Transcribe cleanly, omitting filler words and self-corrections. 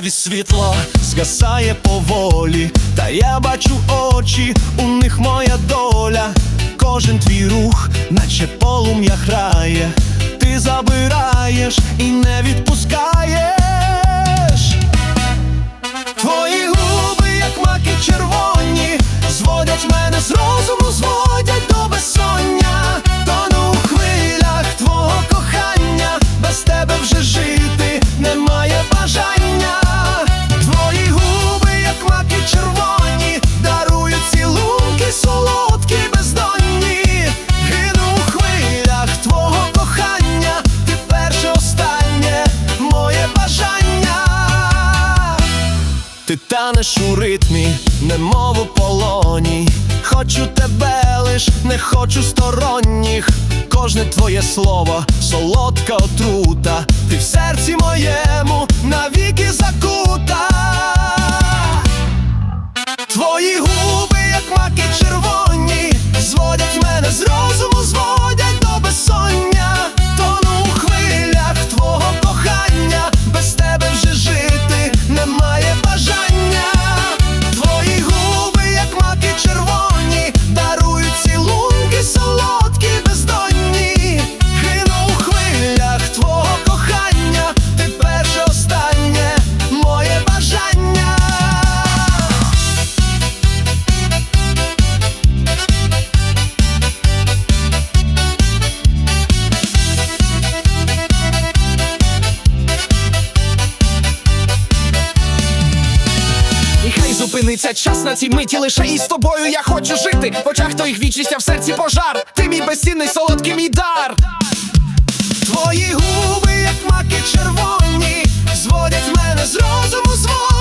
небі світло згасає поволі, та я бачу очі, у них моя доля. Кожен твій рух, наче полум'я грає, ти забираєш і не відпускаєш. Твої губи, як маки червоні, зводять мене з розуму, зводять до безсоння. Тону у хвилях твого кохання, без тебе вже жити немає бажання. Твої губи, як маки червоні, дарують цілунки солодкі, бездонні. Гину у хвилях твого кохання, ти перше, останнє моє бажання. Ти танеш у ритмі, немов у полоні. Хочу тебе лиш, не хочу сторонніх. Кожне твоє слово – солодка отрута. Ти в серці моєму навіки закута. Твої губи, як маки червоні, зводять мене з розуму, зводять до безсоння. Тону у хвилях твого кохання, без тебе вже жити немає бажання. Твої губи, як маки червоні, дарують цілунки солодкі, бездонні. Гину у хвилях твого кохання, ти перше, останнє моє бажання. І хай зупиниться час на цій миті, лише із тобою я хочу жити. В очах твоїх вічність, а в серці пожар. Ти мій безцінний, солодкий мій дар. Твої губи, як маки червоні, зводять мене з розуму, зводять